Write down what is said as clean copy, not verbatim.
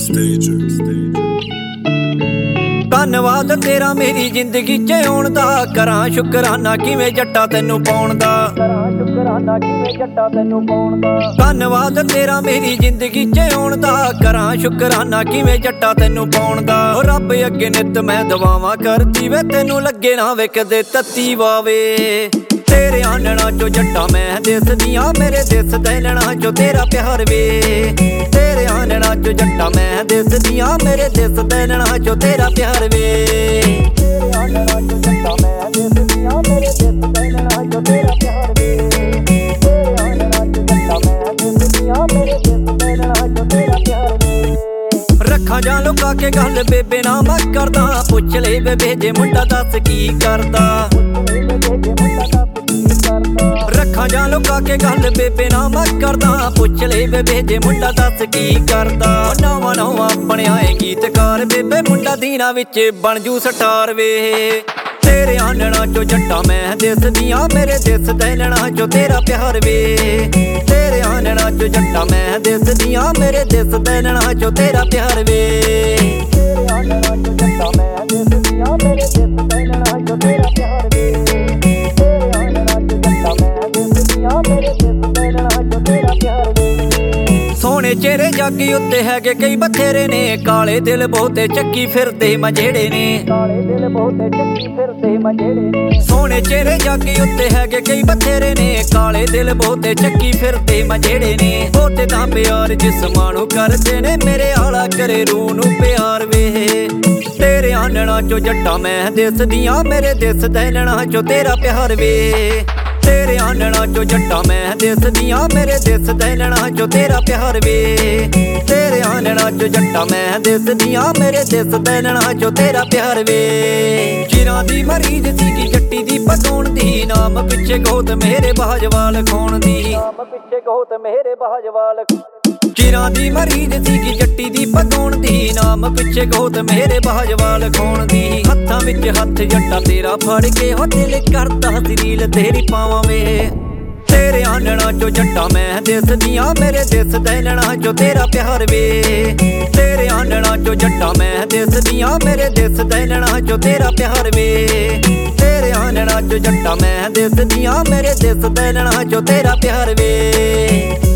ਧੰਨਵਾਦ ਤੇਰਾ ਮੇਰੀ ਜ਼ਿੰਦਗੀ 'ਚ ਆਉਣ ਦਾ, ਕਰਾਂ ਸ਼ੁਕਰਾਨਾ ਕਿਵੇਂ ਜੱਟਾ ਤੈਨੂੰ ਪਾਉਣ ਦਾ। ਧੰਨਵਾਦ ਤੇਰਾ ਮੇਰੀ ਜ਼ਿੰਦਗੀ 'ਚ ਆਉਣ ਦਾ, ਕਰਾਂ ਸ਼ੁਕਰਾਨਾ ਕਿਵੇਂ ਜੱਟਾ ਤੈਨੂੰ ਪਾਉਣ ਦਾ। ਰੱਬ ਅੱਗੇ ਨਿੱਤ ਮੈਂ ਦੁਆਵਾਂ ਕਰਦੀ ਵੇ, ਤੈਨੂੰ ਲੱਗੇ ਨਾ ਵੇ ਕਦੇ ਤੱਤੀ ਵਾਵੇ। ਤੇਰੇ ਆਨਣਾ ਚੋਂ ਜੱਟਾ ਮੈਂ ਦਿਸਦੀਆਂ, ਮੇਰੇ ਦਿਸ ਦੇਣਾ ਚੋਂ ਤੇਰਾ ਪਿਆਰ ਵੇ। ਤੇਰੇ ਆਨਣਾ ਚੋਂ ਜੱਟਾ ਮੈਂ ਦਿਸਦੀਆਂ, ਮੇਰੇ ਦਿਸ ਦੇਣਾ ਚੋਂ ਤੇਰਾ ਪਿਆਰ ਵੇ। ਤੇਰੇ ਆਨਣਾ ਚੋਂ ਜੱਟਾ ਮੈਂ ਦਿਸਦੀਆਂ, ਮੇਰੇ ਦਿਸ ਦੇਣਾ ਚੋਂ ਤੇਰਾ ਪਿਆਰ ਵੇ। ਤੇਰੇ ਆਨਣਾ ਚੋਂ ਜੱਟਾ ਮੈਂ ਦਿਸਦੀਆਂ, ਮੇਰੇ ਦਿਸ ਦੇਣਾ ਚੋਂ ਤੇਰਾ ਪਿਆਰ ਵੇ। ਰੱਖਾਂ ਜਾਂ ਲੁਕਾ ਕੇ ਗੱਲ ਬੇਬੇ ਨਾ ਮੈਂ ਕਰਦਾ, ਪੁੱਛ ਲੈ ਬੇਬੇ ਜੇ ਮੁੰਡਾ ਦੱਸ ਕੀ ਕਰਦਾ। ਰੱਖਾਂ ਜਾਂ ਲੁਕਾ ਕੇ ਗੱਲ ਬੇਬੇ ਨਾ ਮੈਂ ਕਰਦਾ, ਪੁੱਛ ਲੈ ਬੇਬੇ ਜੇ ਮੁੰਡਾ ਦੱਸ ਕੀ ਕਰਦਾ। ਨਵਾਂ ਨਵਾਂ ਬਣਿਆ ਏ ਗੀਤਕਾਰ ਬੇਬੇ, ਮੁੰਡਾ ਦੀਨਾ ਵਿੱਚ ਬਣ ਜੂ ਸਟਾਰ ਵੇ। ਤੇਰੇ ਆਨਣਾ ਚੋਂ ਜੱਟਾ ਮੈਂ ਦਿਸਦੀਆਂ, ਮੇਰੇ ਦਿਸ ਦੇਣਾ ਚੋਂ ਤੇਰਾ ਪਿਆਰ ਵੇ। ਤੇਰੇ ਆਨਣਾ ਚੋਂ ਜੱਟਾ ਮੈਂ ਦਿਸਦੀਆਂ, ਮੇਰੇ ਦਿਸ ਦੇਣਾ ਚੋਂ ਤੇਰਾ ਪਿਆਰ ਵੇ। ਤੇਰੇ ਆਨਣਾ ਚੋਂ ਜੱਟਾ ਮੈਂ ਦਿਸਦੀਆਂ, ਮੇਰੇ ਦਿਸ ਦੇਣਾ ਚੋਂ ਤੇਰਾ ਪਿਆਰ ਵੇ। ਤੇਰੇ ਆਨਣਾ ਚੋਂ ਜੱਟਾ ਮੈਂ ਦਿਸਦੀਆਂ, ਮੇਰੇ ਦਿਸ ਦੇਣਾ ਚੋਂ ਤੇਰਾ ਪਿਆਰ ਵੇ। ਸੋਹਣੇ ਚਿਹਰੇ ਜਾਗੀ ਉੱਤੇ ਹੈਗੇ ਕਈ ਬਥੇਰੇ ਨੇ, ਕਾਲੇ ਦਿਲ ਬਹੁਤੇ ਚੱਕੀ ਫਿਰਦੇ ਮਜੇੜੇ ਨੇ। ਕਾਲੇ ਦਿਲ ਬਹੁਤੇ ਚੱਕੀ ਫਿਰਦੇ ਮਜੇੜੇ ਨੇ। ਸੋਹਣੇ ਚਿਹਰੇ ਜਾਗੀ ਉੱਤੇ ਹੈਗੇ ਕਈ ਬਥੇਰੇ ਨੇ, ਕਾਲੇ ਦਿਲ ਬਹੁਤੇ ਚੱਕੀ ਫਿਰਦੇ ਮਜੇੜੇ ਨੇ। ਬਹੁਤੇ ਤਾਂ ਪਿਆਰ ਜਿਸਮਾਂ ਨੂੰ ਕਰਦੇ ਨੇ, ਮੇਰੇ ਆਲਾ ਕਰੇ ਰੂਹ ਨੂੰ ਪਿਆਰ ਵੇ। ਤੇਰੇ ਆਨਣਾ ਚੋਂ ਜੱਟਾ ਮੈਂ ਦਿਸਦੀਆਂ, ਮੇਰੇ ਦਿਸ ਦੇਣਾ ਚੋਂ ਤੇਰਾ ਪਿਆਰ ਵੇ। ਤੇਰੇ ਆਨਣਾ ਚੋਂ ਜੱਟਾ ਮੈਂ ਦਿਸਦੀਆਂ, ਮੇਰੇ ਦਿਸ ਦੇਣਾ ਚੋਂ ਤੇਰਾ ਪਿਆਰ ਵੇ। ਤੇਰੇ ਆਨਣਾ ਚੋਂ ਜੱਟਾ ਮੈਂ ਦਿਸਦੀਆਂ, ਮੇਰੇ ਦਿਸ ਦੇਣਾ ਚੋਂ ਤੇਰਾ ਪਿਆਰ ਵੇ। ਚਿਰਾਂ ਦੀ ਮਰੀਜ਼ ਸੀਗੀ ਜੱਟੀ ਦੀ ਪਕਾਉਣ ਦੀ, ਨਾਮ ਪਿੱਛੇ ਗੋਤ ਮੇਰੇ ਬਾਜਵਾਲ ਖਾਉਣ ਦੀ। ਨਾਮ ਪਿੱਛੇ ਗੋਤ ਮੇਰੇ ਬਾਜਵਾਲ। ਚਿਰਾਂ ਦੀ ਮਰੀਜ਼ ਸੀਗੀ ਜੱਟੀ ਦੀ ਪਕਾਉਣ ਦੀ, ਨਾਮ ਪਿੱਛੇ ਗੋਤ ਮੇਰੇ ਬਾਜਵਾਲ ਖਾਉਣ ਦੀ। ਹੱਥਾਂ ਵਿੱਚ ਹੱਥ ਜੱਟਾ ਤੇਰਾ ਫੜ ਕੇ ਹੋ ਦਿਲ ਕਰਦਾ ਰੀਲ ਤੇਰੀ ਪਾਵਾਂ ਵੇ। ਤੇਰੇ ਆਨਣਾ ਚੋਂ ਜੱਟਾ ਮੈਂ ਦਿਸਦੀਆਂ, ਮੇਰੇ ਦਿਸ ਦੇਣਾ ਚੋਂ ਤੇਰਾ ਪਿਆਰ ਵੇ। ਤੇਰੇ ਆਨਣਾ ਚੋਂ ਜੱਟਾ ਮੈਂ ਦਿਸਦੀਆਂ, ਮੇਰੇ ਦਿਸ ਦੇਣਾ ਚੋਂ ਤੇਰਾ ਪਿਆਰ ਵੇ। ਤੇਰੇ ਆਨਣਾ ਚੋਂ ਜੱਟਾ ਮੈਂ ਦਿਸਦੀਆਂ, ਮੇਰੇ ਦਿਸ ਦੇਣਾ ਚੋਂ ਤੇਰਾ ਪਿਆਰ ਵੇ।